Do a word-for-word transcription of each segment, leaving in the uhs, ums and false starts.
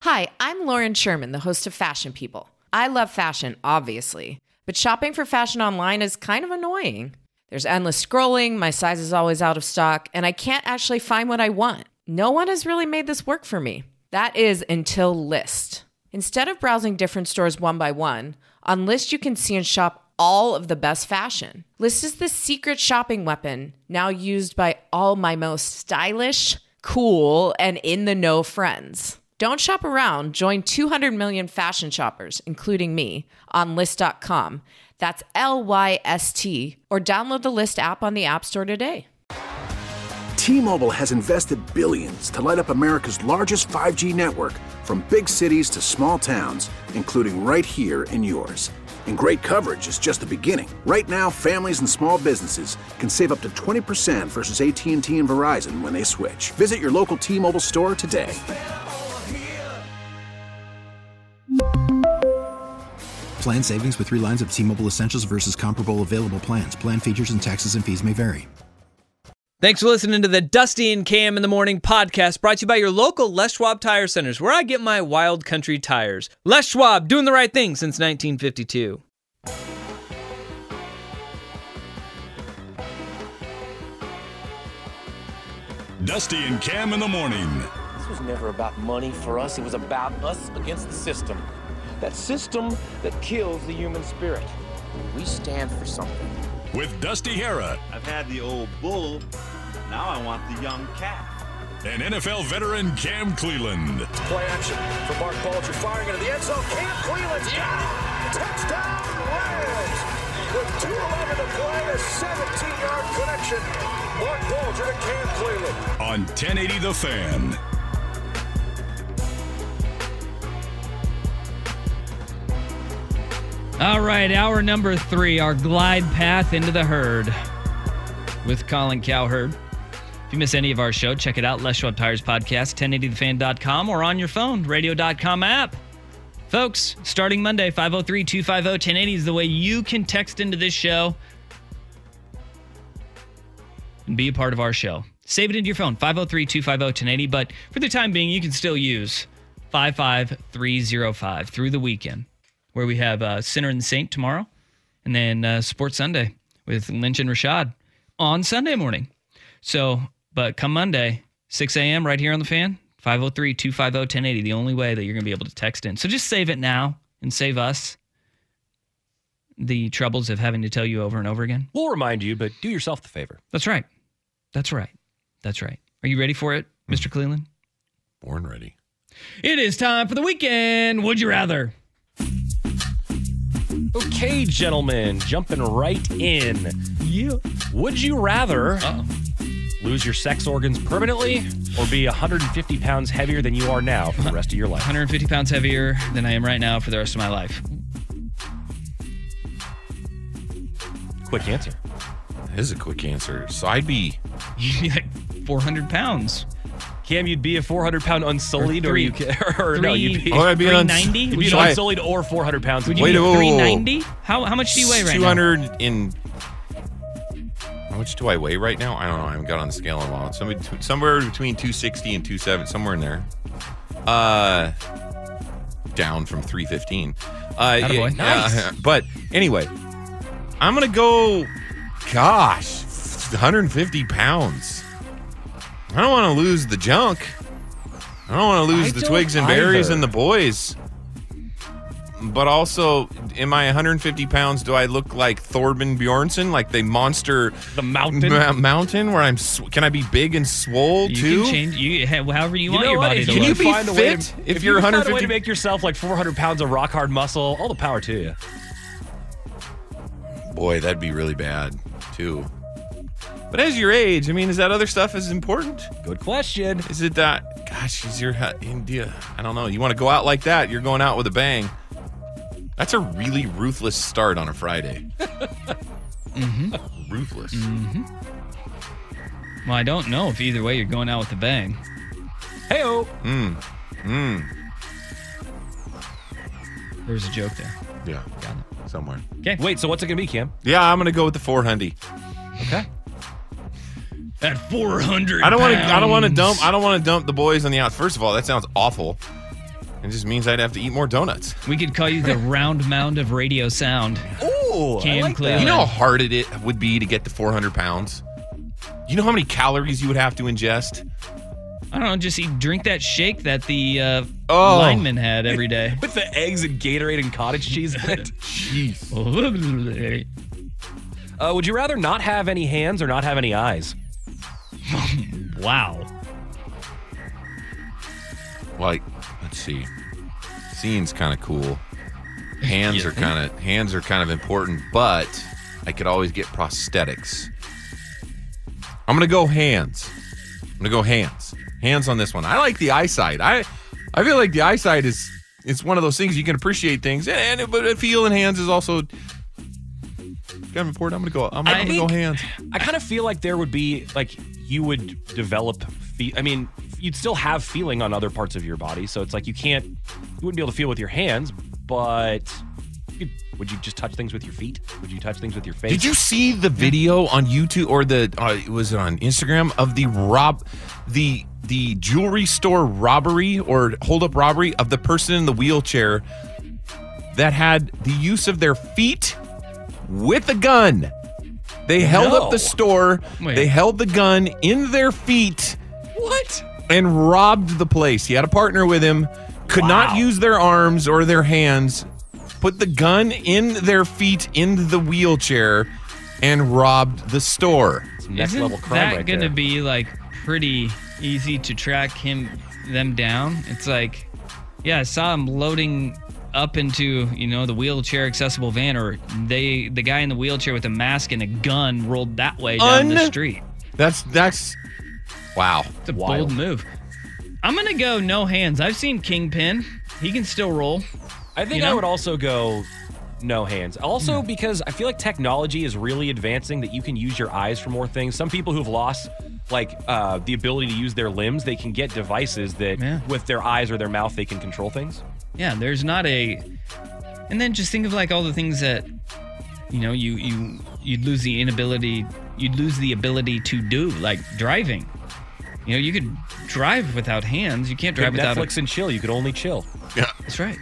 Hi, I'm Lauren Sherman, the host of Fashion People. I love fashion, obviously, but shopping for fashion online is kind of annoying. There's endless scrolling, my size is always out of stock, and I can't actually find what I want. No one has really made this work for me. That is until Lyst. Instead of browsing different stores one by one, on Lyst you can see and shop all of the best fashion. Lyst is the secret shopping weapon, now used by all my most stylish, cool, and in-the-know friends. Don't shop around. Join two hundred million fashion shoppers, including me, on Lyst dot com. That's L Y S T. Or download the Lyst app on the App Store today. T-Mobile has invested billions to light up America's largest five G network, from big cities to small towns, including right here in yours. And great coverage is just the beginning. Right now, families and small businesses can save up to twenty percent versus A T and T and Verizon when they switch. Visit your local T-Mobile store today. Plan savings with three lines of T-Mobile Essentials versus comparable available plans. Plan features and taxes and fees may vary. Thanks for listening to the Dusty and Cam in the Morning podcast, brought to you by your local Les Schwab Tire Centers, where I get my wild country tires. Les Schwab, doing the right thing since nineteen fifty-two. Dusty and Cam in the Morning. This was never about money for us. It was about us against the system. That system that kills the human spirit. We stand for something. With Dusty Hera. I've had the old bull. Now I want the young calf. And N F L veteran Cam Cleveland. Play action for Mark Bulger, firing into the end zone. Cam Cleveland, yeah! Touchdown Rams! With two eleven to play, a seventeen-yard connection. Mark Bulger to Cam Cleveland. On ten eighty The Fan. All right, hour number three, our glide path into the herd with Colin Cowherd. If you miss any of our show, check it out, Les Schwab Tires Podcast, ten eighty the fan dot com, or on your phone, radio dot com app. Folks, starting Monday, five oh three, two five oh, ten eighty is the way you can text into this show and be a part of our show. Save it into your phone, five oh three, two five oh, ten eighty, but for the time being, you can still use five five three oh five through the weekend, where we have uh, Sinner and the Saint tomorrow, and then uh, Sports Sunday with Lynch and Rashad on Sunday morning. So, but come Monday, six a.m. right here on the fan, five oh three, two five oh, ten eighty, the only way that you're going to be able to text in. So just save it now and save us the troubles of having to tell you over and over again. We'll remind you, but do yourself the favor. That's right. That's right. That's right. Are you ready for it, Mister Cleveland? Born ready. It is time for the weekend. Would you rather? Okay, gentlemen, jumping right in. Yeah. Would you rather Uh-oh. lose your sex organs permanently or be one hundred fifty pounds heavier than you are now for the rest of your life? one hundred fifty pounds heavier than I am right now for the rest of my life. Quick answer. That is a quick answer. So I'd be... You'd be like four hundred pounds. Cam, you'd be a four hundred pound unsullied, or, or, three, you or, or no, you'd be oh, I'd be three ninety. You'd be Would an you, unsullied or four hundred pounds. would you Wait, be whoa, whoa, whoa. three ninety? How how much do you weigh right two hundred now? in... How much do I weigh right now? I don't know. I haven't got on the scale in a while. Somewhere, somewhere between two sixty and two seventy, somewhere in there. Uh, down from three fifteen. Uh, yeah, Attaboy. Nice. uh, but anyway, I'm gonna go. Gosh, one hundred fifty pounds. I don't want to lose the junk. I don't want to lose I the don't twigs and berries either. and the boys. But also, am I one hundred fifty pounds? Do I look like Thorbjorn Bjornsson, like the monster, The mountain? ma- mountain? Where I'm? Sw- can I be big and swole You too? can change you however you, You want know your what? body If to you look. Can you be find a way fit to- if if you're you found a way 150 to make yourself like four hundred pounds of rock hard muscle, all the power to you. Boy, that'd be really bad too. But as your age, I mean, is that other stuff as important? Good question. Is it that? Gosh, is your India? I don't know. You want to go out like that? You're going out with a bang. That's a really ruthless start on a Friday. Mm-hmm. Ruthless. Mm-hmm. Well, I don't know if either way you're going out with a bang. Hey-o. Mm. Mm. There's a joke there. Yeah. Got it. Somewhere. Okay. Wait, so what's it going to be, Cam? Yeah, I'm gonna go with the four hundred. Okay. At four hundred I don't want to. I don't want to pounds. dump. I don't want to dump the boys on the outs. First of all, that sounds awful. It just means I'd have to eat more donuts. We could call you the round mound of radio sound. Ooh, Cam I like Cleveland. that. You know how hard it it would be to get to four hundred pounds? You know how many calories you would have to ingest? I don't know, just eat, drink that shake that the uh, Oh. lineman had every day. With the eggs and Gatorade and cottage cheese in it. Jeez. Uh, would you rather not have any hands or not have any eyes? Wow. Like, let's see. Seeing's kind of cool. Hands are kind of hands are kind of important, but I could always get prosthetics. I'm gonna go hands. I'm gonna go hands. Hands on this one. I like the eyesight. I I feel like the eyesight is it's one of those things you can appreciate things, and, and but feel in hands is also kind of important. I'm gonna go. I'm, I I'm gonna go think- hands. I kind of feel like there would be, like, you would develop, fe- I mean, you'd still have feeling on other parts of your body. So it's like you can't, you wouldn't be able to feel with your hands, but you could, would you just touch things with your feet? Would you touch things with your face? Did you see the video on YouTube or the uh, was it on Instagram of the rob the the jewelry store robbery or hold up robbery of the person in the wheelchair that had the use of their feet with a gun? They held No. up the store. Wait. They held the gun in their feet What? and robbed the place. He had a partner with him, could not Wow. use their arms or their hands, put the gun in their feet in the wheelchair, and robbed the store. Next Isn't level crime that right gonna there. be like pretty easy to track him them down? It's like, yeah, I saw him loading up into, you know, the wheelchair accessible van, or they the guy in the wheelchair with a mask and a gun rolled that way down the Un- street. That's that's wow. It's a Wild. bold move. I'm gonna go no hands. I've seen Kingpin. He can still roll. I think You I know? would also go no hands. Also, because I feel like technology is really advancing that you can use your eyes for more things. Some people who've lost like uh, the ability to use their limbs, they can get devices that Yeah. with their eyes or their mouth they can control things. Yeah, there's not a. And then just think of like all the things that, you know, you you you'd lose the inability, you'd lose the ability to do, like driving. You know, you could drive without hands. You can't drive without. Netflix and chill. You could only chill. Yeah. That's right.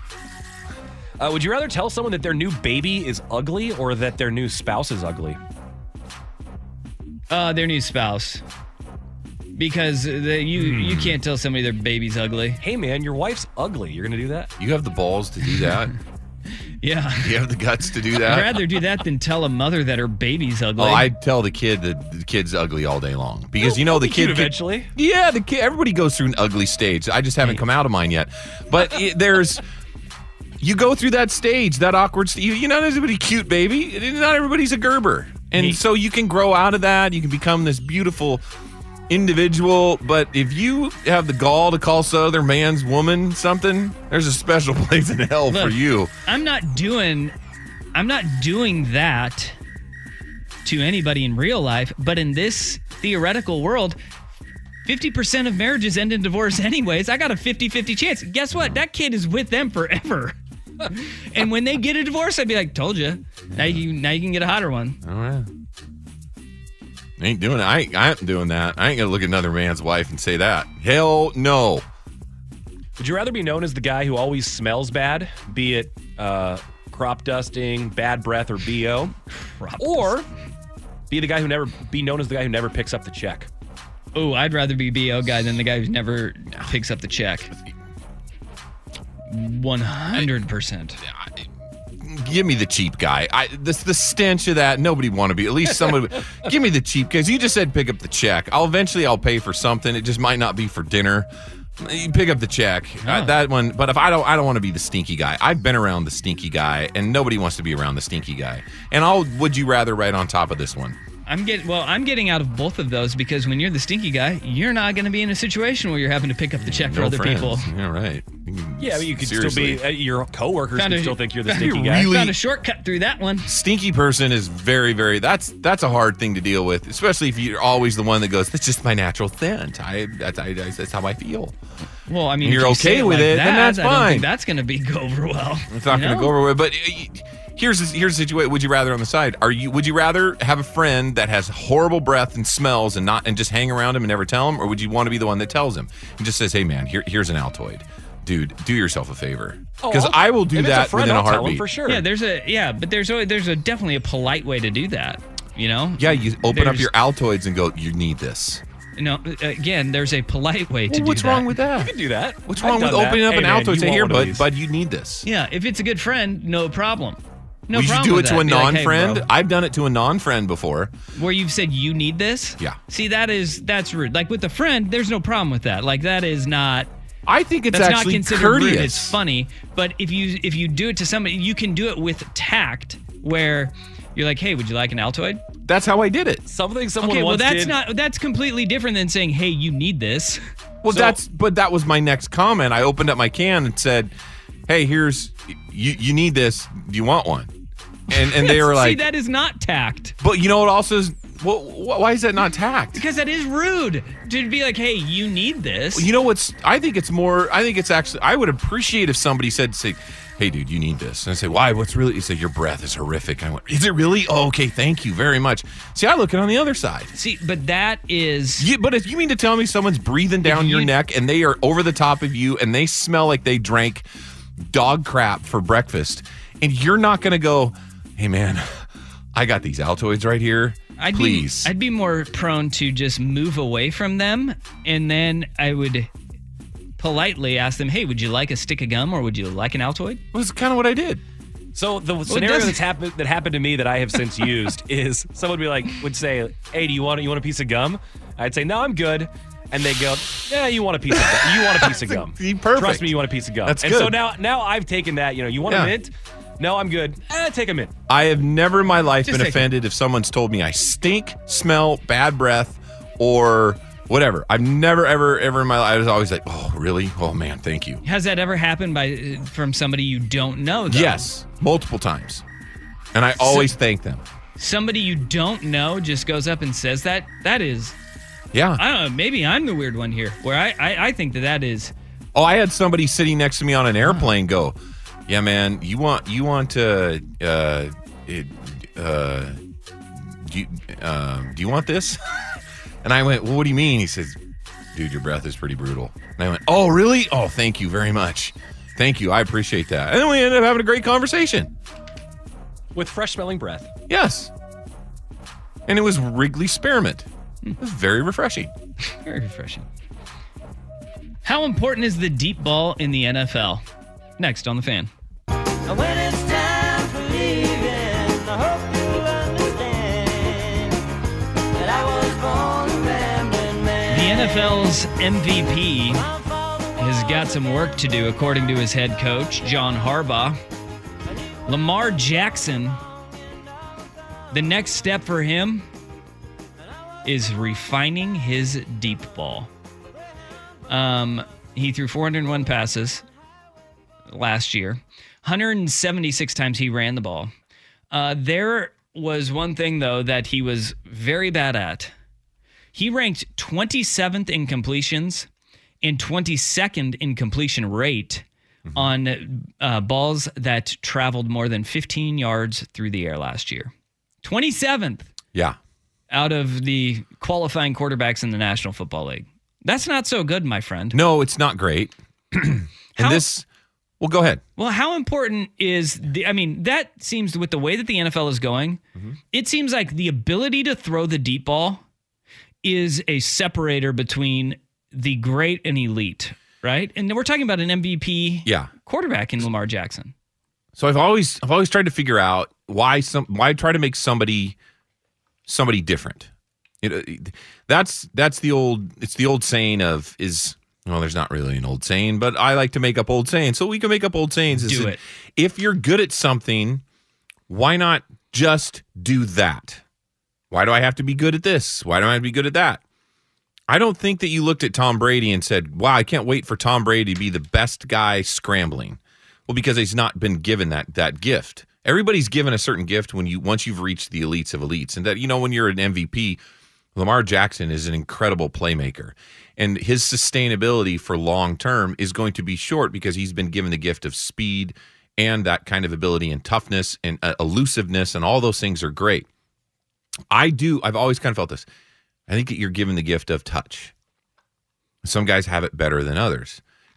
Uh, would you rather tell someone that their new baby is ugly or that their new spouse is ugly? Uh, their new spouse. Because the, you you can't tell somebody their baby's ugly. Hey man, your wife's ugly. You're gonna do that? You have the balls to do that. Yeah. You have the guts to do I'd that. rather do that than tell a mother that her baby's ugly. Oh, I'd tell the kid that the kid's ugly all day long because you know the Cute kid could- eventually. Yeah, the kid. Everybody goes through an ugly stage. I just haven't come out of mine yet. But it, there's, you go through that stage, that awkward stage. You, you know, everybody cute, baby. Not everybody's a Gerber, and Hey. so you can grow out of that. You can become this beautiful individual. But if you have the gall to call some other man's woman something, there's a special place in hell for Look, you. I'm not doing I'm not doing that to anybody in real life, but in this theoretical world, fifty percent of marriages end in divorce anyways. I got a fifty-fifty chance. Guess what? That kid is with them forever. And when they get a divorce, I'd be like, told you. Now you now you can get a hotter one. All right. Ain't doing it. I ain't, I ain't doing that. I ain't gonna look at another man's wife and say that. Hell no. Would you rather be known as the guy who always smells bad, be it uh, crop dusting, bad breath, or B O, or be the guy who never be known as the guy who never picks up the check? Oh, I'd rather be B O guy than the guy who never picks up the check. one hundred percent. Give me the cheap guy. I the, the stench of that. Nobody want to be. At least someone. Give me the cheap because you just said pick up the check. I'll eventually I'll pay for something. It just might not be for dinner. You pick up the check. Uh, that one. But if I don't, I don't want to be the stinky guy. I've been around the stinky guy, and nobody wants to be around the stinky guy. And I'll. Would you rather right on top of this one? I'm getting well. I'm getting out of both of those because when you're the stinky guy, you're not going to be in a situation where you're having to pick up the check for No other friends. people. Yeah, right. Yeah, but you could Seriously. still be, uh, your coworkers Found can a- still think you're the found a stinky guy. really- Found a shortcut through that one. Stinky person is very, very. That's that's a hard thing to deal with, especially if you're always the one that goes, "That's just my natural scent. I that's I, that's how I feel." Well, I mean, And if you're you say okay with like it, that, then that's I don't fine. think that's going to be go over well. It's not you going to know? go over well. But uh, here's the- here's the situation. Would you rather on the side? Are you? Would you rather have a friend that has horrible breath and smells and not and just hang around him and never tell him, or would you want to be the one that tells him and just says, "Hey, man, here here's an Altoid. dude, do yourself a favor. Oh, Because I'll- I will do if it's a that friend, within a I'll tell him heartbeat. for sure. Yeah, there's a yeah, but there's a, there's a definitely a polite way to do that. You know. Yeah, you open up There's- your Altoids and go, you need this. No, again, there's a polite way to Well, do what's that. wrong with that? You can do that. What's I've wrong with done that. opening up Hey, an man, Altoid? you Say, want here, one of bud, these?" bud, you need this. Yeah, if it's a good friend, no problem. No we should problem do with it to that. a Be like, "Hey, non-friend. bro." I've done it to a non-friend before. Where you've said you need this. Yeah. See, that is that's rude. Like with a friend, there's no problem with that. Like that is not. I think it's that's actually not considered courteous. rude. It's funny, but if you if you do it to somebody, you can do it with tact, where you're like, "Hey, would you like an Altoid?" That's how I did it. Something someone Okay, well once that's did. not that's completely different than saying, "Hey, you need this." Well, So- that's but that was my next comment. I opened up my can and said, "Hey, here's you. You need this. Do you want one?" And and they were See, like, that is not tact. "But you know what? Also, is well, wh- why is that not tact?" Because that is rude to be like, "Hey, you need this." You know what's? I think it's more. I think it's actually. I would appreciate if somebody said, "Say, hey, dude, you need this." And I say, "Why? What's really?" You say, "Your breath is horrific." I went, "Is it really? Oh, okay, thank you very much." See, I look at it on the other side. See, but that is You, but if you mean to tell me someone's breathing down you- your neck and they are over the top of you and they smell like they drank dog crap for breakfast, and you're not going to go, "Hey, man, I got these Altoids right here. I'd Please." be I'd be more prone to just move away from them, and then I would politely ask them, "Hey, would you like a stick of gum or would you like an Altoid?" Well, that's kind of what I did. So the it scenario doesn't- that's happened that happened to me that I have since used is someone would be like would say, "Hey, do you want you want a piece of gum?" I'd say, "No, I'm good." And they go, "Yeah, you want a piece of gum. You want a piece of gum. Perfect. Trust me, you want a piece of gum." That's and good. so now now I've taken that, you know, you want Yeah. a mint? No, I'm good. Eh, take a mint. I have never in my life Just been take offended if someone's told me I stink, smell, bad breath, or whatever. I've never, ever, ever in my life, I was always like, "Oh, really? Oh, man, thank you." Has that ever happened by from somebody you don't know, though? Yes, multiple times. And I always thank them. Somebody you don't know just goes up and says that? That is, Yeah. I don't know, maybe I'm the weird one here, where I, I, I think that that is, Oh, I had somebody sitting next to me on an airplane go, "Yeah, man, you want you want to uh, it, uh, do you, uh, do you want this?" And I went, "Well, what do you mean?" He says, "Dude, your breath is pretty brutal." And I went, "Oh, really? Oh, thank you very much. Thank you. I appreciate that." And then we ended up having a great conversation. With fresh smelling breath. Yes. And it was Wrigley Spearmint. It was very refreshing. very refreshing. How important is the deep ball in the N F L? Next on The Fan. When it's time for leaving, I hope you'll understand that I was born a rambling man. The N F L's M V P has got some work to do, according to his head coach, John Harbaugh. Lamar Jackson, the next step for him is refining his deep ball. Um, he threw four hundred one passes last year. one hundred seventy-six times he ran the ball. Uh, there was one thing, though, that he was very bad at. He ranked twenty-seventh in completions and twenty-second in completion rate mm-hmm. on uh, balls that traveled more than fifteen yards through the air last year. twenty-seventh. Yeah. Out of the qualifying quarterbacks in the National Football League. That's not so good, my friend. No, it's not great. and How- this, well, go ahead. Well, how important is the, I mean, that seems with the way that the N F L is going, mm-hmm. it seems like the ability to throw the deep ball is a separator between the great and elite, right? And we're talking about an M V P yeah. quarterback in Lamar Jackson. So I've always I've always tried to figure out why some why try to make somebody somebody different. You know, that's that's the old it's the old saying of is well, there's not really an old saying, but I like to make up old sayings. So we can make up old sayings. Do Is it. If you're good at something, why not just do that? Why do I have to be good at this? Why do I have to be good at that? I don't think that you looked at Tom Brady and said, "Wow, I can't wait for Tom Brady to be the best guy scrambling." Well, because he's not been given that that gift. Everybody's given a certain gift when you once you've reached the elites of elites. And that, you know, when you're an M V P, Lamar Jackson is an incredible playmaker. And his sustainability for long term is going to be short because he's been given the gift of speed and that kind of ability and toughness and uh, elusiveness, and all those things are great. I do, I've always kind of felt this. I think that you're given the gift of touch. Some guys have it better than others.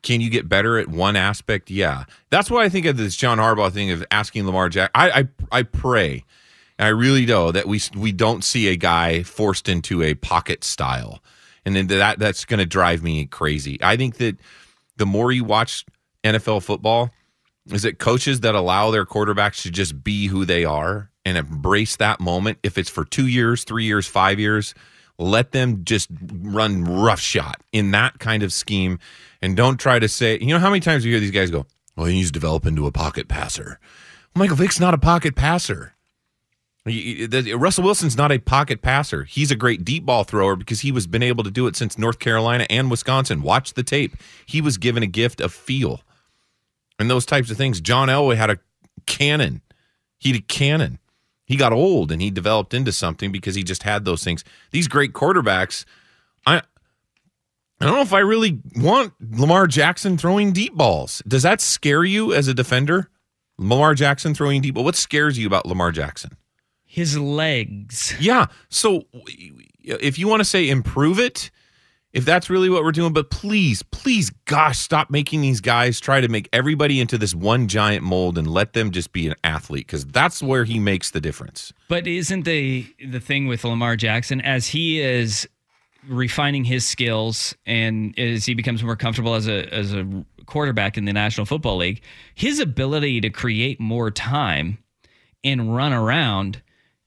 Can you get better at one aspect? Yeah. That's why I think of this John Harbaugh thing of asking Lamar Jackson. I, I I pray, and I really do, that we we don't see a guy forced into a pocket style. And then that that's going to drive me crazy. I think that the more you watch N F L football, is it coaches that allow their quarterbacks to just be who they are and embrace that moment. If it's for two years, three years, five years, let them just run roughshod in that kind of scheme. And don't try to say, you know how many times you hear these guys go, well, he needs to develop into a pocket passer. Michael Vick's not a pocket passer. Russell Wilson's not a pocket passer. He's a great deep ball thrower because he was been able to do it since North Carolina and Wisconsin. Watch the tape. He was given a gift of feel and those types of things. John Elway had a cannon. He had a cannon. He got old and he developed into something because he just had those things. These great quarterbacks, I I don't know if I really want Lamar Jackson throwing deep balls. Does that scare you as a defender? Lamar Jackson throwing deep balls? What scares you about Lamar Jackson? His legs. Yeah. So if you want to say improve it, if that's really what we're doing, but please, please, gosh, stop making these guys try to make everybody into this one giant mold and let them just be an athlete, because that's where he makes the difference. But isn't the the thing with Lamar Jackson, as he is refining his skills and as he becomes more comfortable as a as a quarterback in the National Football League, his ability to create more time and run around,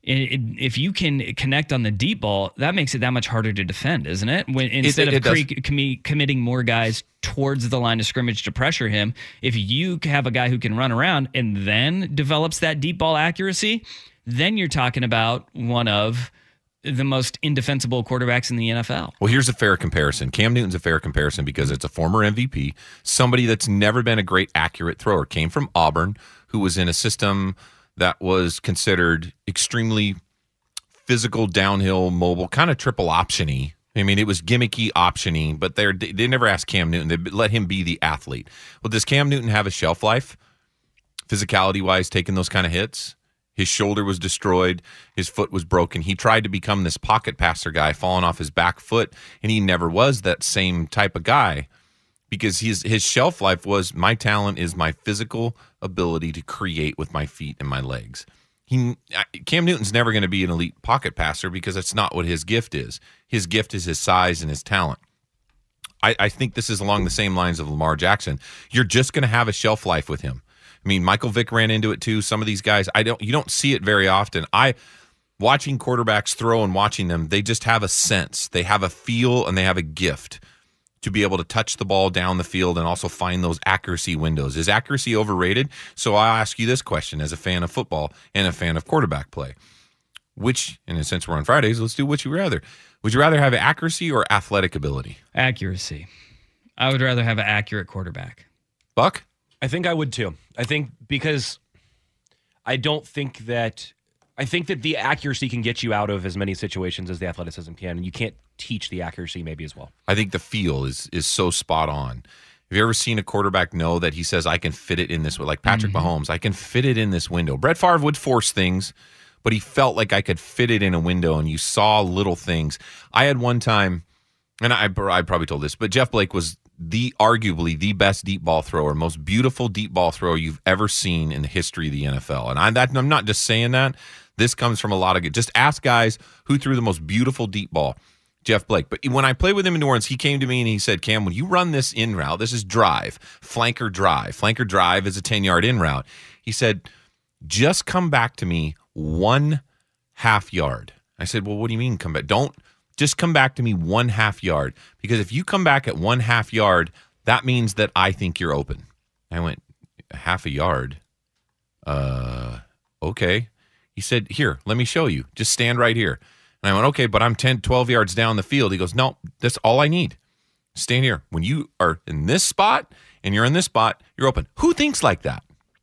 if you can connect on the deep ball, that makes it that much harder to defend, isn't it? When instead it, it, of it pre- commi- committing more guys towards the line of scrimmage to pressure him, if you have a guy who can run around and then develops that deep ball accuracy, then you're talking about one of the most indefensible quarterbacks in the N F L. Well, here's a fair comparison. Cam Newton's a fair comparison because it's a former M V P, somebody that's never been a great accurate thrower, came from Auburn, who was in a system that was considered extremely physical, downhill, mobile, kind of triple option-y. I mean, it was gimmicky, option-y, but they they never asked Cam Newton. They let him be the athlete. Well, does Cam Newton have a shelf life, physicality-wise, taking those kind of hits? His shoulder was destroyed. His foot was broken. He tried to become this pocket passer guy, falling off his back foot, and he never was that same type of guy because his his shelf life was, my talent is my physical ability to create with my feet and my legs. He Cam Newton's never going to be an elite pocket passer because that's not what his gift is. His gift is his size and his talent. I, I think this is along the same lines of Lamar Jackson. You're just going to have a shelf life with him. I mean, Michael Vick ran into it too. Some of these guys, I don't. You don't see it very often. I watching quarterbacks throw and watching them, they just have a sense. They have a feel and they have a gift to be able to touch the ball down the field and also find those accuracy windows. Is accuracy overrated? So I'll ask you this question as a fan of football and a fan of quarterback play. Which, and since we're on Fridays, let's do Would You Rather. Would you rather have accuracy or athletic ability? Accuracy. I would rather have an accurate quarterback. Buck? I think I would too. I think because I don't think that I think that the accuracy can get you out of as many situations as the athleticism can, and you can't teach the accuracy maybe as well. I think the feel is is so spot on. Have you ever seen a quarterback know that he says, I can fit it in this way? Like Patrick mm-hmm. Mahomes, I can fit it in this window. Brett Favre would force things, but he felt like I could fit it in a window, and you saw little things. I had one time, and I, I probably told this, but Jeff Blake was the arguably the best deep ball thrower, most beautiful deep ball thrower you've ever seen in the history of the N F L. And I, that, I'm not just saying that. This comes from a lot of good. Just ask guys who threw the most beautiful deep ball. Jeff Blake. But when I played with him in New Orleans, he came to me and he said, Cam, when you run this in route, this is drive, flanker drive. Flanker drive is a ten-yard in route. He said, just come back to me one half yard. I said, well, what do you mean come back? Don't. Just come back to me one half yard, because if you come back at one half yard, that means that I think you're open. I went, half a yard? Uh, okay. He said, here, let me show you. Just stand right here. And I went, okay, but I'm ten, twelve yards down the field. He goes, no, that's all I need. Stand here. When you are in this spot and you're in this spot, you're open. Who thinks like that?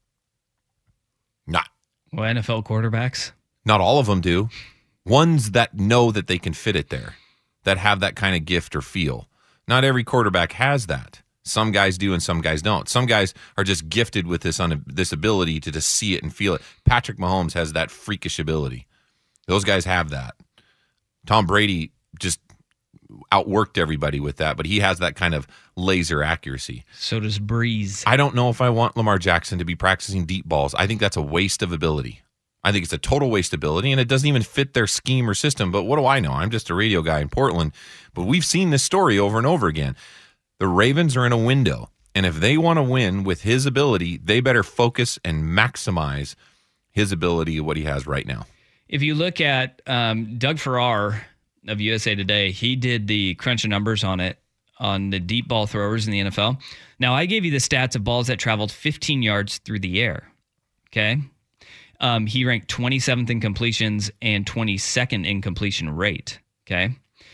Not. Well, N F L quarterbacks? Not all of them do. Ones that know that they can fit it there, that have that kind of gift or feel. Not every quarterback has that. Some guys do and some guys don't. Some guys are just gifted with this un- this ability to just see it and feel it. Patrick Mahomes has that freakish ability. Those guys have that. Tom Brady just outworked everybody with that, but he has that kind of laser accuracy. So does Breeze. I don't know if I want Lamar Jackson to be practicing deep balls. I think that's a waste of ability. I think it's a total waste of ability, and it doesn't even fit their scheme or system. But what do I know? I'm just a radio guy in Portland. But we've seen this story over and over again. The Ravens are in a window, and if they want to win with his ability, they better focus and maximize his ability, what he has right now. If you look at um, Doug Farrar of U S A Today, he did the crunch of numbers on it, on the deep ball throwers in the N F L. Now, I gave you the stats of balls that traveled fifteen yards through the air, okay? Um, he ranked twenty-seventh in completions and twenty-second in completion rate. Okay,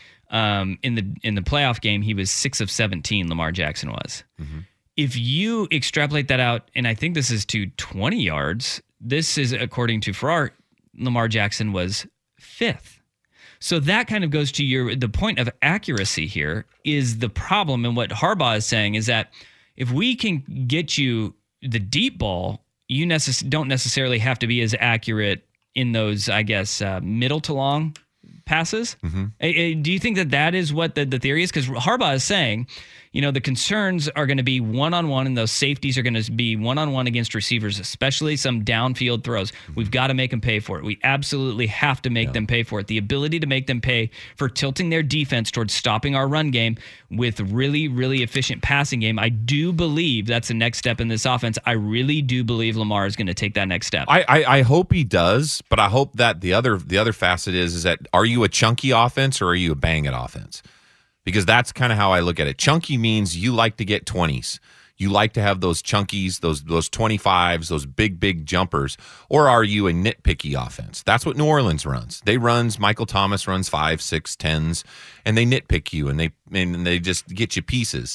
um, in the in the playoff game, he was six of seventeen. Lamar Jackson was. Mm-hmm. If you extrapolate that out, and I think this is to twenty yards. This is according to Farrar. Lamar Jackson was fifth. So that kind of goes to your the point of accuracy here is the problem, and what Harbaugh is saying is that if we can get you the deep ball, you necess- don't necessarily have to be as accurate in those, I guess, uh, middle to long passes. Mm-hmm. Uh, uh, do you think that that is what the, the theory is? Because Harbaugh is saying, you know, the concerns are going to be one-on-one, and those safeties are going to be one-on-one against receivers, especially some downfield throws. Mm-hmm. We've got to make them pay for it. We absolutely have to make yeah. them pay for it. The ability to make them pay for tilting their defense towards stopping our run game with really, really efficient passing game. I do believe that's the next step in this offense. I really do believe Lamar is going to take that next step. I, I, I hope he does, but I hope that the other the other facet is, is that are you a chunky offense or are you a bang it offense? Because that's kind of how I look at it. Chunky means you like to get twenties. You like to have those chunkies, those those twenty-fives, those big, big jumpers. Or are you a nitpicky offense? That's what New Orleans runs. They runs, Michael Thomas runs five, six, tens, and they nitpick you, and they and they just get you pieces.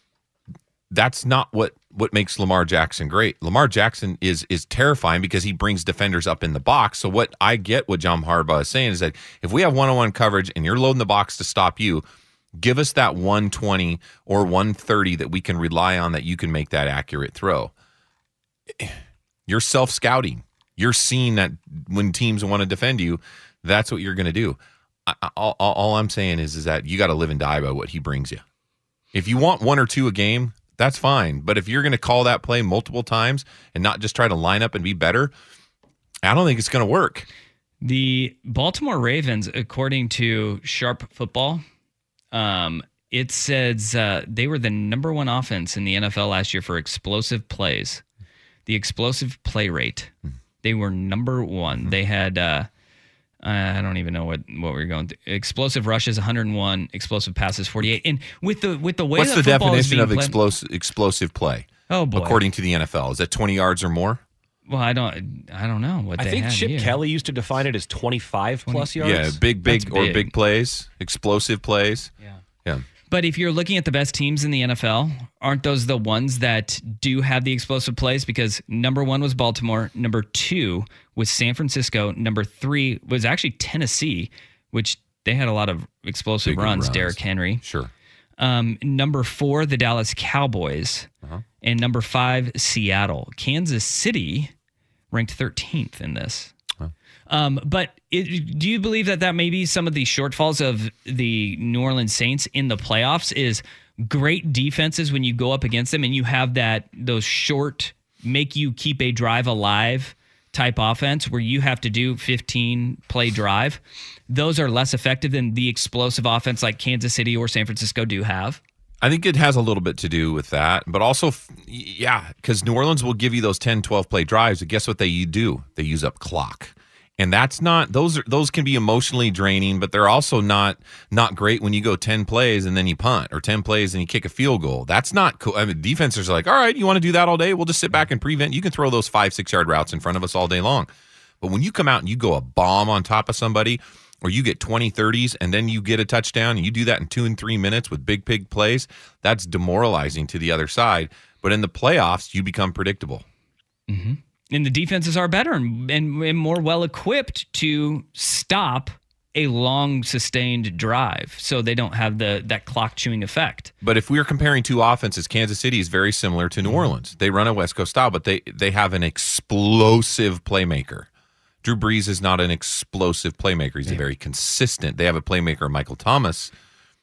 That's not what, what makes Lamar Jackson great. Lamar Jackson is is terrifying because he brings defenders up in the box. So what I get what John Harbaugh is saying is that if we have one-on-one coverage and you're loading the box to stop you, give us that one twenty or one thirty that we can rely on that you can make that accurate throw. You're self-scouting. You're seeing that when teams want to defend you, that's what you're going to do. I, all, all I'm saying is, is that you got to live and die by what he brings you. If you want one or two a game, that's fine. But if you're going to call that play multiple times and not just try to line up and be better, I don't think it's going to work. The Baltimore Ravens, according to Sharp Football, Um, it says uh, they were the number one offense in the N F L last year for explosive plays. The explosive play rate. They were number one. Mm-hmm. They had, uh, I don't even know what, what we were going through. Explosive rushes, one hundred one. Explosive passes, forty-eight. And with the with the way What's that the football is definition being of played, explosive, explosive play? Oh, boy. According to the N F L. Is that twenty yards or more? Well, I don't I don't know what I they think had Chip here. Kelly used to define it as twenty-five plus yards. Yeah, big, big, That's or big. big plays, explosive plays. Yeah. Yeah. But if you're looking at the best teams in the N F L, aren't those the ones that do have the explosive plays? Because number one was Baltimore, number two was San Francisco, number three was actually Tennessee, which they had a lot of explosive runs, runs, Derrick Henry. Sure. Um, number four, the Dallas Cowboys, uh-huh. and number five, Seattle. Kansas City ranked thirteenth in this. Huh. Um, but it, do you believe that that may be some of the shortfalls of the New Orleans Saints in the playoffs is great defenses when you go up against them and you have that those short, make you keep a drive alive type offense where you have to do fifteen play drive. Those are less effective than the explosive offense like Kansas City or San Francisco do have. I think it has a little bit to do with that, but also, yeah, because New Orleans will give you those ten, twelve play drives, but guess what they do? They use up clock. And that's not, those are, those can be emotionally draining, but they're also not not great when you go ten plays and then you punt, or ten plays and you kick a field goal. That's not cool. I mean, defenses are like, all right, you want to do that all day? We'll just sit back and prevent. You can throw those five, six yard routes in front of us all day long. But when you come out and you go a bomb on top of somebody, or you get twenty, thirties, and then you get a touchdown, and you do that in two and three minutes with big, big plays, that's demoralizing to the other side. But in the playoffs, you become predictable. Mm-hmm. And the defenses are better and, and, and more well-equipped to stop a long, sustained drive, so they don't have the that clock-chewing effect. But if we're comparing two offenses, Kansas City is very similar to New Orleans. They run a West Coast style, but they, they have an explosive playmaker. Drew Brees is not an explosive playmaker. He's yeah. a very consistent. They have a playmaker, Michael Thomas,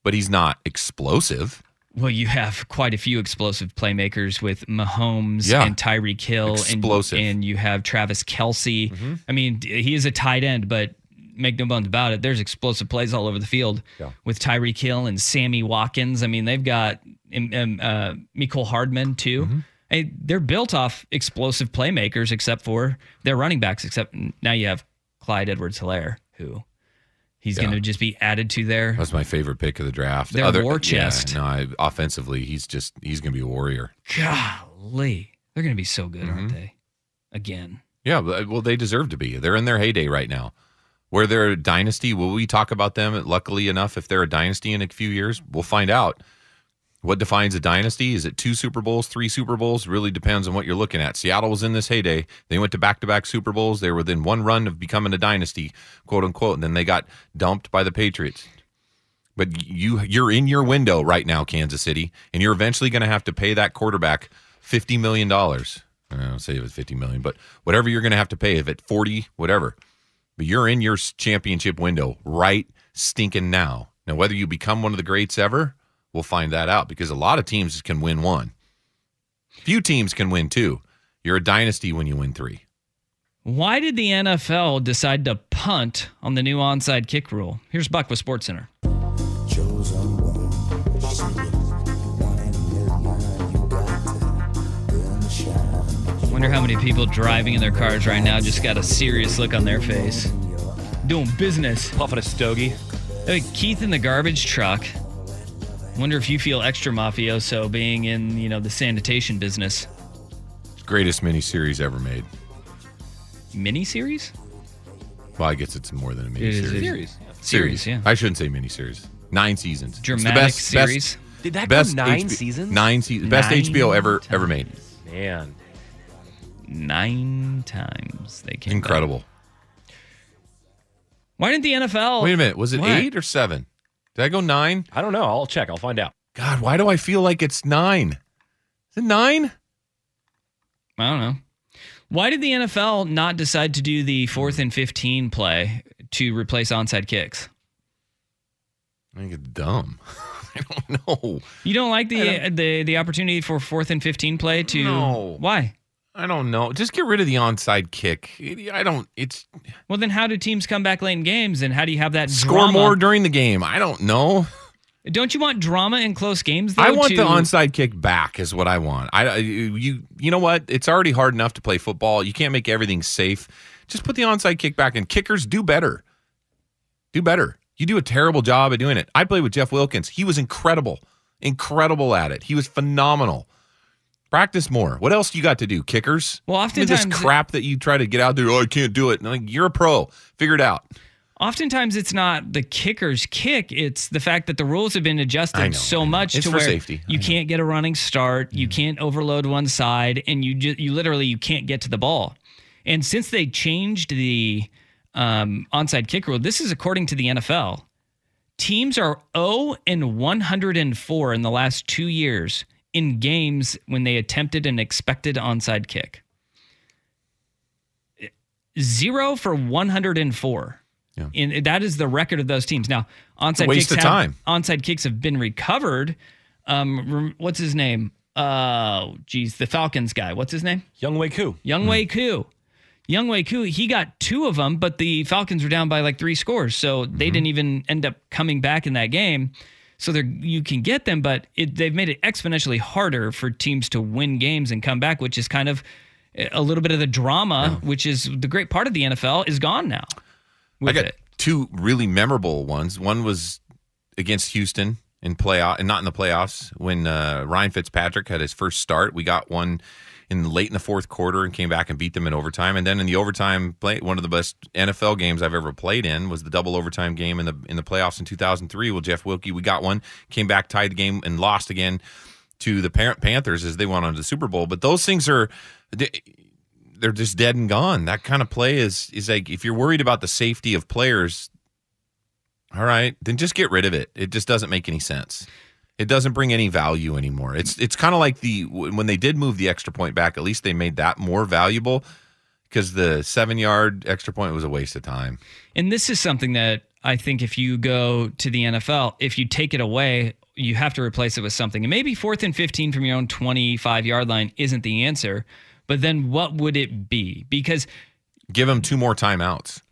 but he's not explosive. Well, you have quite a few explosive playmakers with Mahomes Yeah. and Tyreek Hill. Explosive. And, and you have Travis Kelce. Mm-hmm. I mean, he is a tight end, but make no bones about it, there's explosive plays all over the field Yeah. with Tyreek Hill and Sammy Watkins. I mean, they've got um, um, uh, Mecole Hardman, too. Mm-hmm. Hey, they're built off explosive playmakers, except for their running backs, except now you have Clyde Edwards-Helaire, who... He's Yeah. going to just be added to their That's my favorite pick of the draft. Their war chest. Yeah, no, I, offensively, he's just he's going to be a warrior. Golly. They're going to be so good, Mm-hmm. aren't they? Again. Yeah, but- well, they deserve to be. They're in their heyday right now. Where they're a dynasty, will we talk about them? Luckily enough, if they're a dynasty in a few years, we'll find out. What defines a dynasty? Is it two Super Bowls, three Super Bowls? Really depends on what you're looking at. Seattle was in this heyday. They went to back-to-back Super Bowls. They were within one run of becoming a dynasty, quote unquote, and then they got dumped by the Patriots. But you, you're in your window right now, Kansas City, and you're eventually going to have to pay that quarterback fifty million dollars. I don't say it was fifty million dollars, but whatever you're going to have to pay, if it's forty, whatever. But you're in your championship window right stinking now. Now, whether you become one of the greats ever, we'll find that out, because a lot of teams can win one. Few teams can win two. You're a dynasty when you win three. Why did the N F L decide to punt on the new onside kick rule? Here's Buck with SportsCenter. Wonder how many people driving in their cars right now just got a serious look on their face. Doing business. Puffing a stogie. Hey, Keith in the garbage truck. Wonder if you feel extra mafioso being in, you know, the sanitation business. Greatest miniseries ever made. Miniseries? Well, I guess it's more than a It is- miniseries. it is. Series. Series, yeah. I shouldn't say miniseries. Nine seasons. It's Dramatic the best, series? Best, Did that go best nine H B- seasons? Nine seasons. Best Nine H B O ever ever made. Man. Nine times they came Incredible. back. Why didn't the N F L... Wait a minute. Was it What? eight or seven? Did I go nine? I don't know. I'll check. I'll find out. God, why do I feel like it's nine? Is it nine? I don't know. Why did the N F L not decide to do the fourth and fifteen play to replace onside kicks? I think it's dumb. I don't know. You don't like the I the the opportunity for fourth and fifteen play to... No. Why? I don't know. Just get rid of the onside kick. I don't. It's Well, then how do teams come back late in games, and how do you have that score drama? more during the game. I don't know. Don't you want drama in close games, though? I want to... the onside kick back is what I want. I you you know what? It's already hard enough to play football. You can't make everything safe. Just put the onside kick back, and kickers do better. Do better. You do a terrible job at doing it. I played with Jeff Wilkins. He was incredible. Incredible at it. He was phenomenal. Practice more. What else do you got to do? Kickers? Well, I mean, oftentimes this crap that you try to get out there, oh, I can't do it. No, you're a pro. Figure it out. Oftentimes, it's not the kicker's kick. It's the fact that the rules have been I adjusted know, so I know. much It's to for where safety. you can't get a running start, you can't overload one side, and you just you literally you can't get to the ball. And since they changed the um, onside kick rule, this is according to the N F L. Teams are zero and one hundred four in the last two years in games when they attempted an expected onside kick. Zero for one hundred four. Yeah. And that is the record of those teams. Now, onside waste kicks of have, time. onside kicks have been recovered. Um, rem- what's his name? Oh, geez, the Falcons guy. What's his name? Young Wei Koo. Young Wei Koo. Young Wei Koo, he got two of them, but the Falcons were down by like three scores. So they didn't even end up coming back in that game. So they're, you can get them, but it, they've made it exponentially harder for teams to win games and come back, which is kind of a little bit of the drama, Yeah. which is the great part of the N F L is gone now. I with got it. two really memorable ones. One was against Houston in playoff, and not in the playoffs, when uh, Ryan Fitzpatrick had his first start. We got one in late in the fourth quarter and came back and beat them in overtime. And then in the overtime play, one of the best N F L games I've ever played in was the double overtime game in the in the playoffs in two thousand three. Well, Jeff Wilkie, we got one, came back, tied the game, and lost again to the Panthers as they went on to the Super Bowl. But those things are. They, they're just dead and gone. That kind of play is is like, if you're worried about the safety of players, all right, then just get rid of it. It just doesn't make any sense. It doesn't bring any value anymore. It's it's kind of like the when they did move the extra point back, at least they made that more valuable, because the seven-yard extra point was a waste of time. And this is something that I think if you go to the N F L, if you take it away, you have to replace it with something. And maybe fourth and fifteen from your own twenty-five yard line isn't the answer, but then what would it be? Because give them two more timeouts.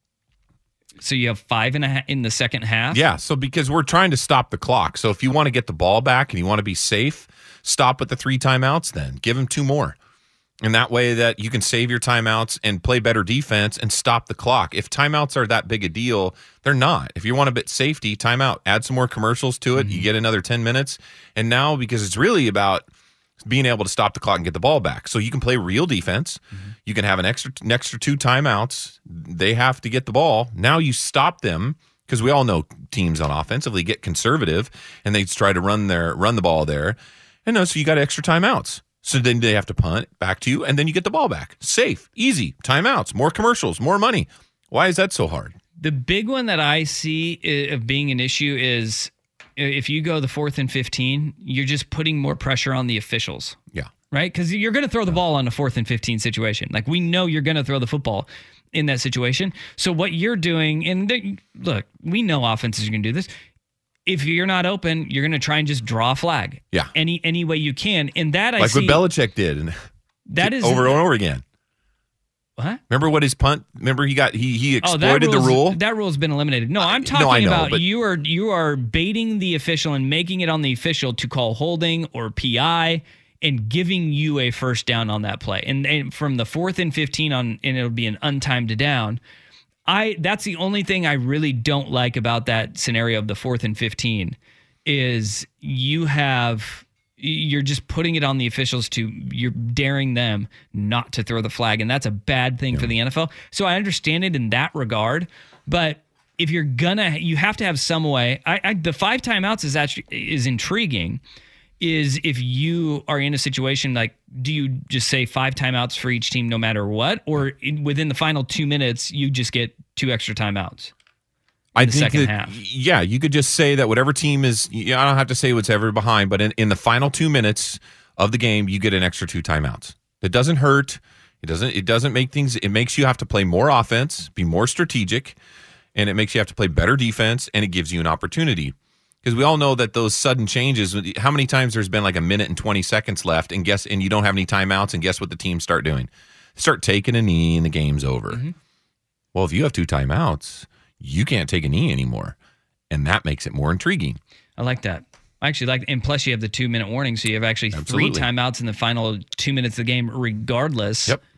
So you have five and a half in the second half? Yeah, so because we're trying to stop the clock. So if you want to get the ball back and you want to be safe, stop at the three timeouts then. Give them two more. And that way that you can save your timeouts and play better defense and stop the clock. If timeouts are that big a deal, they're not. If you want a bit safety, timeout. Add some more commercials to it. Mm-hmm. You get another ten minutes. And now, because it's really about being able to stop the clock and get the ball back. So you can play real defense. Mm-hmm. You can have an extra, an extra two timeouts. They have to get the ball. Now you stop them, because we all know teams on offensively get conservative and they try to run their run the ball there. And no, so you got extra timeouts. So then they have to punt back to you, and then you get the ball back. Safe, easy, timeouts, more commercials, more money. Why is that so hard? The big one that I see of being an issue is if you go the fourth and fifteen, you're just putting more pressure on the officials. Yeah. Right? Because you're going to throw the ball on a fourth and fifteen situation. Like, we know you're going to throw the football in that situation. So what you're doing, and they, look, we know offenses are going to do this. If you're not open, you're going to try and just draw a flag. Yeah. Any any way you can. And that I like see. Like what Belichick did. And that is over and over again. What? Remember what his punt? Remember he got he he exploited oh, the rule. That rule's been eliminated. No, I'm talking no, I know, about but you are you are baiting the official and making it on the official to call holding or P I and giving you a first down on that play. And, and from the fourth and fifteen on, and it'll be an untimed down. I that's the only thing I really don't like about that scenario of the fourth and fifteen is you have. You're just putting it on the officials to, you're daring them not to throw the flag. And that's a bad thing yeah. for the N F L. So I understand it in that regard. But if you're gonna, you have to have some way. I, I the five timeouts is actually is intriguing. Is if you are in a situation like, do you just say five timeouts for each team no matter what? Or in, within the final two minutes, you just get two extra timeouts? I the think second that, half. Yeah, you could just say that whatever team is, I don't have to say what's ever behind, but in, in the final two minutes of the game, you get an extra two timeouts. It doesn't hurt. It doesn't, it doesn't make things, it makes you have to play more offense, be more strategic, and it makes you have to play better defense, and it gives you an opportunity. Because we all know that those sudden changes, how many times there's been like a minute and twenty seconds left, and guess, and you don't have any timeouts, and guess what the teams start doing? Start taking a knee, and the game's over. Mm-hmm. Well, if you have two timeouts, you can't take a knee anymore, and that makes it more intriguing. I like that. I actually like, and plus you have the two minute warning, so you have actually Absolutely. three timeouts in the final two minutes of the game, regardless yep.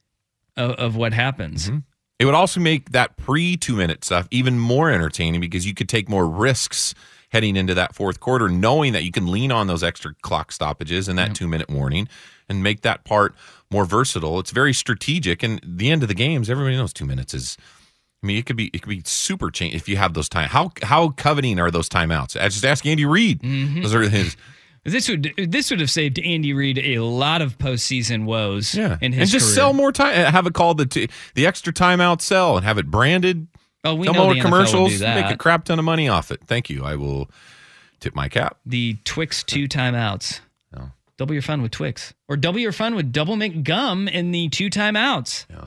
of, of what happens. Mm-hmm. It would also make that pre two minute stuff even more entertaining because you could take more risks heading into that fourth quarter, knowing that you can lean on those extra clock stoppages and that yep. two minute warning and make that part more versatile. It's very strategic, and the end of the games, everybody knows two minutes is. I mean, it could be it could be super change if you have those time. How how coveting are those timeouts? I just ask Andy Reid. Mm-hmm. Those are his. This would this would have saved Andy Reid a lot of postseason woes. Yeah, in his and just career. sell more time. Have it called the t- the extra timeout sell and have it branded. Oh, we Sell know more the N F L will commercials. do that. Make a crap ton of money off it. Thank you. I will tip my cap. The Twix two timeouts. No. Double your fun with Twix, or double your fun with Double Mint gum in the two timeouts. Yeah.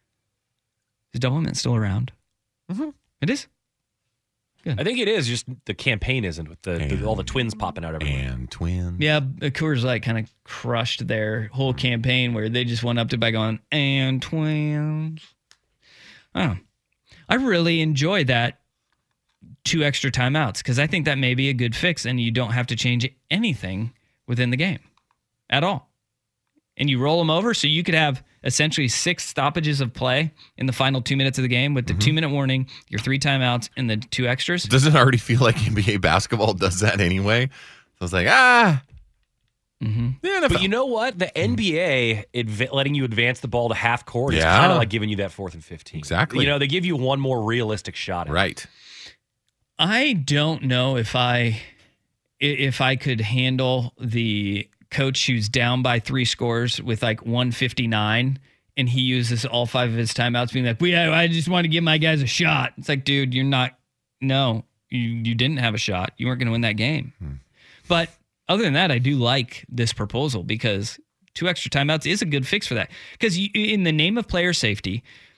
Is Double Mint still around? Mm-hmm. It is. Good. I think it is. Just the campaign isn't with the, and, the all the twins popping out everywhere. And twins. Yeah, Coors Light kind of crushed their whole campaign where they just went up to by going and twins. Oh, I really enjoy that two extra timeouts because I think that may be a good fix, and you don't have to change anything within the game at all. And you roll them over, so you could have essentially six stoppages of play in the final two minutes of the game with the mm-hmm. two-minute warning, your three timeouts, and the two extras. Doesn't it already feel like N B A basketball does that anyway? So it's like, ah. Mm-hmm. Yeah, but you know what? The N B A adv- letting you advance the ball to half court yeah. is kind of like giving you that fourth and fifteen. Exactly. You know, they give you one more realistic shot at right. it. I don't know if I if I could handle the coach who's down by three scores with like one fifty-nine and he uses all five of his timeouts being like, "We, I just want to give my guys a shot." It's like, dude, you're not, no, you, you didn't have a shot. You weren't going to win that game. Hmm. But other than that, I do like this proposal because two extra timeouts is a good fix for that. Because in the name of player safety,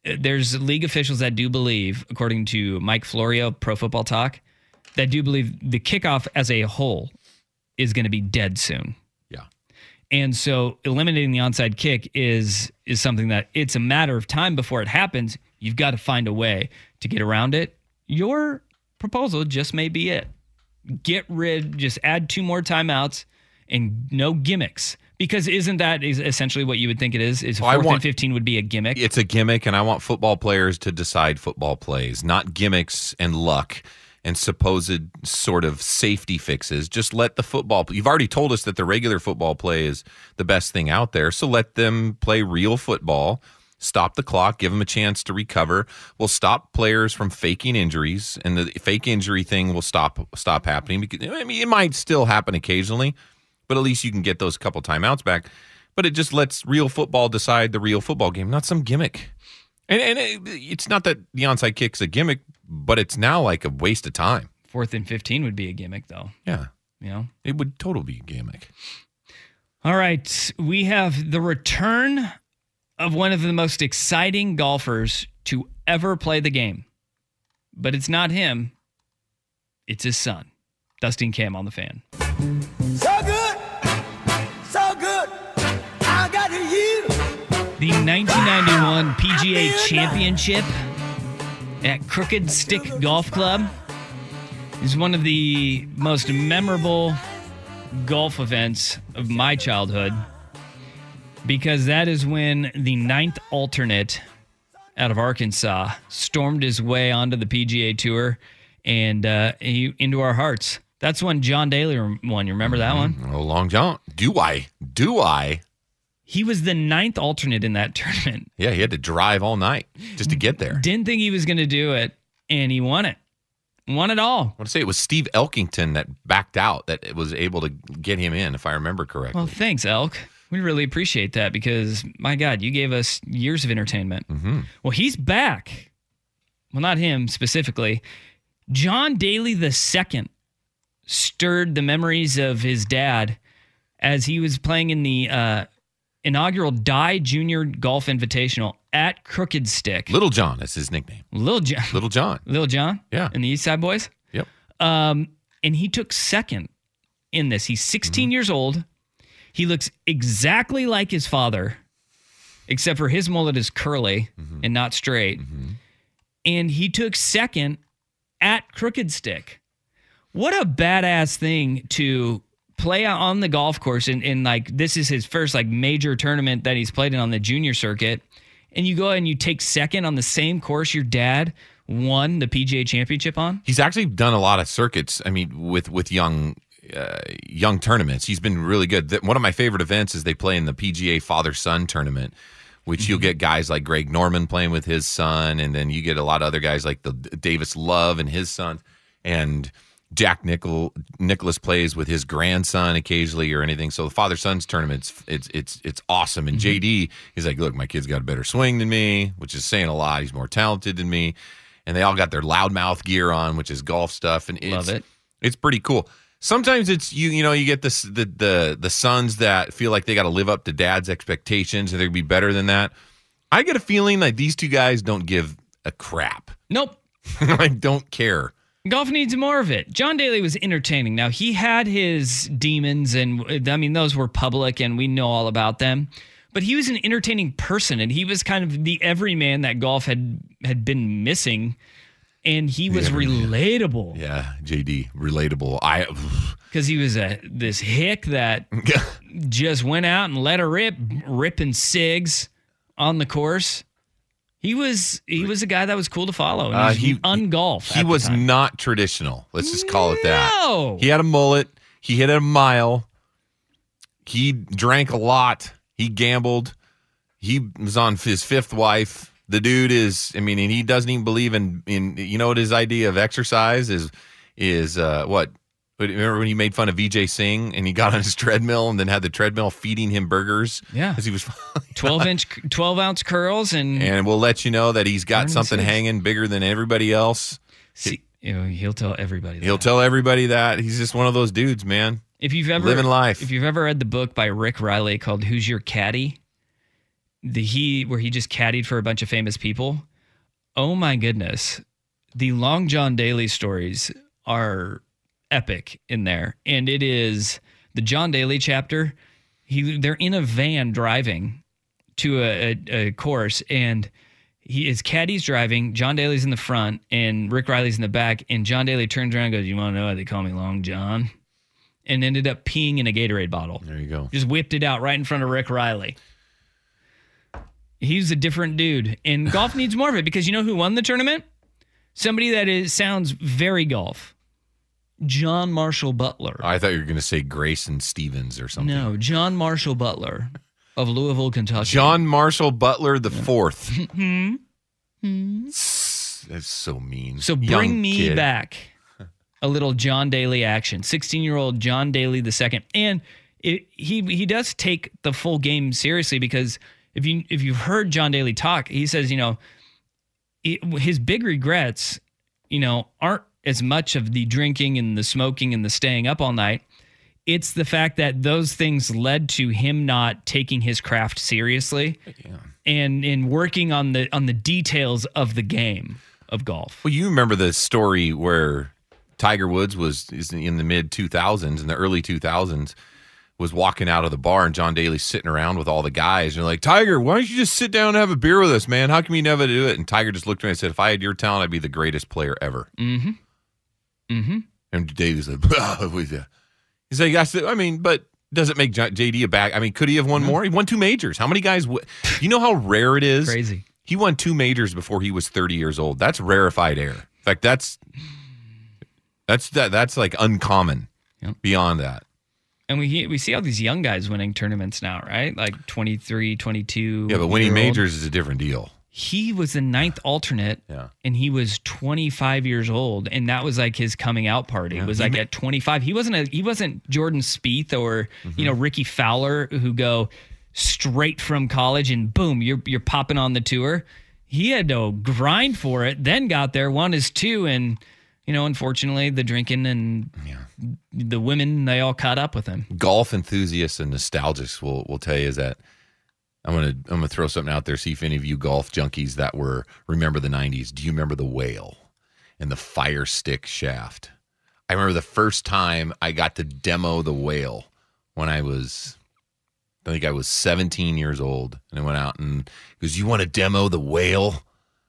there's league officials that do believe, according to Mike Florio, Pro Football Talk, that do believe the kickoff as a whole is going to be dead soon. Yeah. And so eliminating the onside kick is is something that it's a matter of time before it happens. You've got to find a way to get around it. Your proposal just may be it. Get rid, just add two more timeouts and no gimmicks. Because isn't that is essentially what you would think it is? Is Well, I fourth want- and fifteen would be a gimmick? It's a gimmick, and I want football players to decide football plays, not gimmicks and luck and supposed sort of safety fixes. Just let the football. You've already told us that the regular football play is the best thing out there, so let them play real football. Stop the clock, give them a chance to recover. We'll stop players from faking injuries, and the fake injury thing will stop stop happening. Because I mean, it might still happen occasionally, but at least you can get those couple timeouts back. But it just lets real football decide the real football game, not some gimmick. And, and it, it's not that the onside kick's a gimmick, but it's now like a waste of time. Fourth and fifteen would be a gimmick, though. Yeah. You know? It would totally be a gimmick. All right. We have the return of one of the most exciting golfers to ever play the game. But it's not him. It's his son. Dusty and Cam on the Fan. So good, so good, I got you. The nineteen ninety-one P G A Championship at Crooked Stick Golf Club is one of the most memorable golf events of my childhood because that is when the ninth alternate out of Arkansas stormed his way onto the P G A Tour and uh, he, into our hearts. That's when John Daly won. You remember that one? Oh, Long John. Do I? Do I? He was the ninth alternate in that tournament. Yeah, he had to drive all night just to get there. Didn't think he was going to do it, and he won it. Won it all. I want to say it was Steve Elkington that backed out, that was able to get him in, if I remember correctly. Well, thanks, Elk. We really appreciate that because, my God, you gave us years of entertainment. Mm-hmm. Well, he's back. Well, not him specifically. John Daly the Second stirred the memories of his dad as he was playing in the uh, inaugural Dye Junior Golf Invitational at Crooked Stick. Little John is his nickname. Little John. Little John. Little John? Yeah. And the East Side Boys? Yep. Um, and he took second in this. He's sixteen mm-hmm. years old. He looks exactly like his father, except for his mullet is curly mm-hmm. and not straight. Mm-hmm. And he took second at Crooked Stick. What a badass thing to play out on the golf course. And, and like, this is his first like major tournament that he's played in on the junior circuit. And you go and you take second on the same course your dad won the P G A Championship on. He's actually done a lot of circuits. I mean, with, with young, uh, young tournaments, he's been really good. One of my favorite events is they play in the P G A father-son tournament, which mm-hmm. you'll get guys like Greg Norman playing with his son. And then you get a lot of other guys like the Davis Love and his son. And Jack Nickel Nicholas plays with his grandson occasionally or anything. So the father-son's tournament's it's it's it's awesome. And mm-hmm. J D, he's like, look, my kid's got a better swing than me, which is saying a lot. He's more talented than me. And they all got their loudmouth gear on, which is golf stuff. And it's, love it. It's pretty cool. Sometimes it's you you know you get this the the the sons that feel like they got to live up to dad's expectations and they'd be better than that. I get a feeling like these two guys don't give a crap. Nope. I don't care. Golf needs more of it. John Daly was entertaining. Now, he had his demons, and I mean, those were public, and we know all about them. But he was an entertaining person, and he was kind of the everyman that golf had had been missing, and he was relatable. Yeah, J D, relatable. I because he was a this hick that just went out and let her rip, ripping cigs on the course. He was he was a guy that was cool to follow. And he, uh, he ungolfed. He was time. not traditional. Let's just call it that. No. He had a mullet. He hit a mile. He drank a lot. He gambled. He was on his fifth wife. The dude is, I mean, and he doesn't even believe in, in you know what his idea of exercise is, is uh, what? Remember when he made fun of V J Singh and he got on his treadmill and then had the treadmill feeding him burgers? Yeah. Because he was twelve inch, twelve ounce curls. And and we'll let you know that he's got something six. hanging bigger than everybody else. See, you know, he'll tell everybody that. He'll tell everybody that. He's just one of those dudes, man. If you've ever living life. If you've ever read the book by Rick Riley called Who's Your Caddy? the he where he just caddied for a bunch of famous people. Oh my goodness. The Long John Daly stories are epic in there. And it is the John Daly chapter. He they're in a van driving to a, a, a course, and he is caddy's driving. John Daly's in the front, and Rick Riley's in the back. And John Daly turns around and goes, "You want to know why they call me Long John?" And ended up peeing in a Gatorade bottle. There you go. Just whipped it out right in front of Rick Riley. He's a different dude. And golf needs more of it, because you know who won the tournament? Somebody that is sounds very golf. John Marshall Butler. I thought you were going to say Grayson Stevens or something. No, John Marshall Butler of Louisville, Kentucky. John Marshall Butler the Yeah. fourth. Hmm? That's so mean. So bring Young me kid. back a little John Daly action. sixteen-year-old John Daly the second. And it, he he does take the full game seriously, because if you if you've heard John Daly talk, he says, you know, it, his big regrets, you know, aren't as much of the drinking and the smoking and the staying up all night. It's the fact that those things led to him not taking his craft seriously Yeah. and in working on the on the details of the game of golf. Well, you remember the story where Tiger Woods was is in the mid two thousands, in the early two thousands, was walking out of the bar, and John Daly's sitting around with all the guys. And they're like, "Tiger, why don't you just sit down and have a beer with us, man? How come you never do it?" And Tiger just looked at me and said, "If I had your talent, I'd be the greatest player ever." Mm-hmm. Mm-hmm. And Daly's like, "Blah," with you. He's like, I said, I mean, but does it make J D a back? I mean, could he have won more? He won two majors. How many guys? W- you know how rare it is? Crazy. He won two majors before he was thirty years old. That's rarefied air. In fact, that's that's that that's like uncommon. Yep. Beyond that. And we we see all these young guys winning tournaments now, right? Like twenty-three, twenty-two. Yeah, but winning year old. majors is a different deal. He was the ninth alternate, Yeah. and he was twenty-five years old, and that was like his coming out party. Yeah. It was He like ma- at twenty-five. He wasn't a he wasn't Jordan Spieth or Mm-hmm. you know Ricky Fowler, who go straight from college and boom, you're you're popping on the tour. He had to grind for it, then got there, won his two, and you know, unfortunately, the drinking and the women, they all caught up with him. Golf enthusiasts and nostalgics will will tell you is that I'm gonna I'm gonna throw something out there. See if any of you golf junkies that were remember the nineties. Do you remember the Whale and the Fire Stick shaft? I remember the first time I got to demo the Whale when I was, I think I was seventeen years old, and I went out and he goes, "You want to demo the Whale?"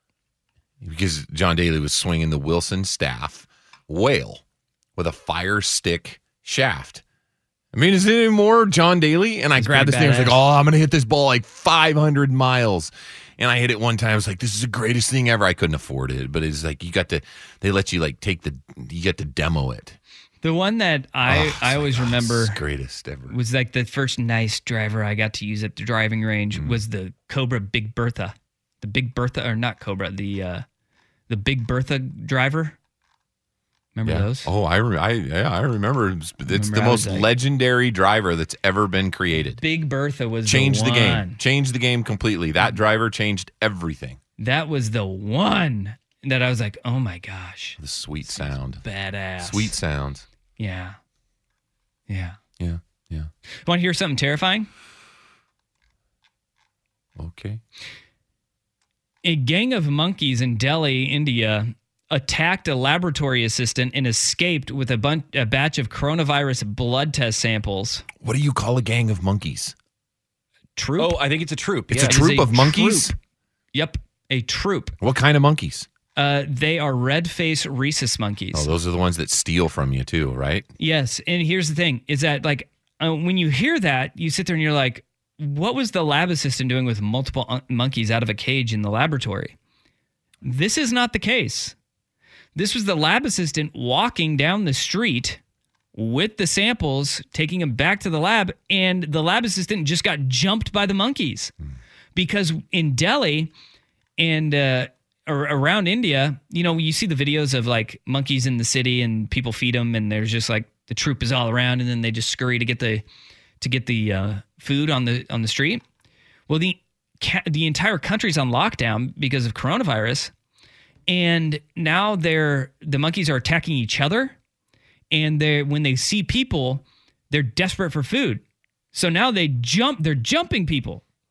Because John Daly was swinging the Wilson staff Whale with a Fire Stick shaft. I mean, is it any more John Daly? And I He's grabbed this pretty thing. I was like, badass. oh, I'm going to hit this ball like five hundred miles. And I hit it one time. I was like, this is the greatest thing ever. I couldn't afford it. But it's like, you got to, they let you like take the, you get to demo it. The one that I, Oh, it's I always like, oh, remember it's the greatest ever. was like the first nice driver I got to use at the driving range Mm-hmm. was the Cobra Big Bertha. The Big Bertha, or not Cobra, the uh, the Big Bertha driver. Remember Yeah. those? Oh, I, re- I, yeah, I remember. It's, it's Remember the I most was like- legendary driver that's ever been created. Big Bertha was Changed the, the game. one. Changed the game completely. That driver changed everything. That was the one that I was like, oh my gosh, The sweet sound. badass. Sweet sounds. Yeah. Yeah. Yeah. Yeah. Want to hear something terrifying? Okay. A gang of monkeys in Delhi, India, attacked a laboratory assistant and escaped with a, bun- a batch of coronavirus blood test samples. What do you call a gang of monkeys? Troop? Oh, I think it's a troop. It's yeah. a troop a of monkeys? troop. Yep, a troop. What kind of monkeys? Uh, they are red-faced rhesus monkeys. Oh, those are the ones that steal from you too, right? Yes, and here's the thing: is that like uh, when you hear that, you sit there and you're like, "What was the lab assistant doing with multiple un- monkeys out of a cage in the laboratory?" This is not the case. This was the lab assistant walking down the street with the samples, taking them back to the lab, and the lab assistant just got jumped by the monkeys because in Delhi and uh, ar- around India, you know, you see the videos of like monkeys in the city and people feed them, and there's just like the troop is all around, and then they just scurry to get the to get the uh, food on the on the street. Well, the ca- the entire country's on lockdown because of coronavirus, and now they're the monkeys are attacking each other, and they when they see people, they're desperate for food. So now they jump. They're jumping people.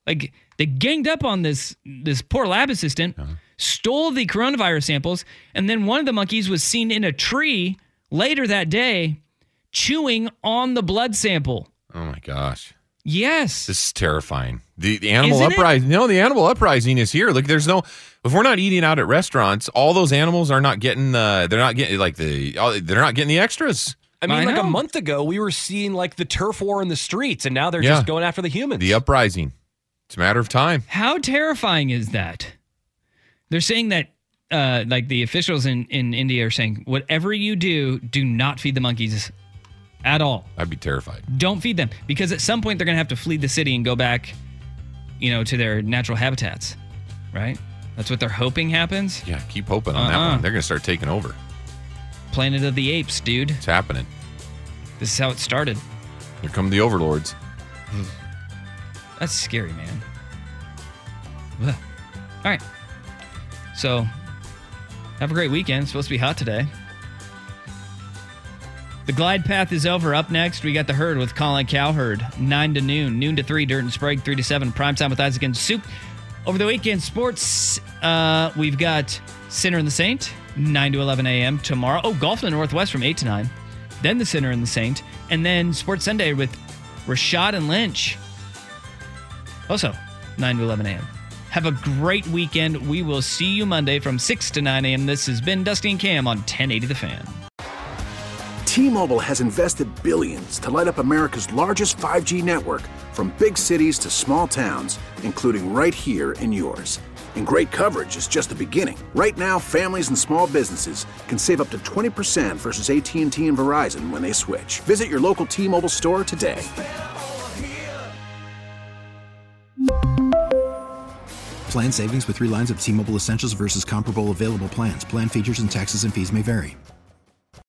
Like, they ganged up on this this poor lab assistant, uh-huh. stole the coronavirus samples, and then one of the monkeys was seen in a tree later that day chewing on the blood sample. Oh, my gosh. Yes. This is terrifying. The, the animal Isn't uprising. No, the animal uprising is here. Look, there's no, if we're not eating out at restaurants, all those animals are not getting, uh, they're not getting, like, the, they're not getting the extras. I mean, I like know. a month ago, we were seeing, like, the turf war in the streets, and now they're Yeah. just going after the humans. The uprising. It's a matter of time. How terrifying is that? They're saying that, uh, like, the officials in, in India are saying, whatever you do, do not feed the monkeys at all. I'd be terrified. Don't feed them, because at some point they're going to have to flee the city and go back, you know, to their natural habitats, right? That's what they're hoping happens. Yeah, keep hoping on that Uh-uh. one. They're going to start taking over. Planet of the Apes, dude. It's happening. This is how it started. Here come the overlords. That's scary, man. Ugh. All right. So, have a great weekend. It's supposed to be hot today. The glide path is over. Up next, we got The Herd with Colin Cowherd. nine to noon. Noon to three, Dirt and Sprague. three to seven, Primetime with Isaac and Soup. Over the weekend, sports, uh, we've got Sinner and the Saint, nine to eleven a.m. tomorrow. Oh, Golf in the Northwest from eight to nine. Then the Sinner and the Saint. And then Sports Sunday with Rashad and Lynch. Also, nine to eleven a.m. Have a great weekend. We will see you Monday from six to nine a.m. This has been Dusty and Cam on ten eighty The Fan. T-Mobile has invested billions to light up America's largest five G network, from big cities to small towns, including right here in yours. And great coverage is just the beginning. Right now, families and small businesses can save up to twenty percent versus A T and T and Verizon when they switch. Visit your local T-Mobile store today. Plan savings with three lines of T-Mobile Essentials versus comparable available plans. Plan features and taxes and fees may vary.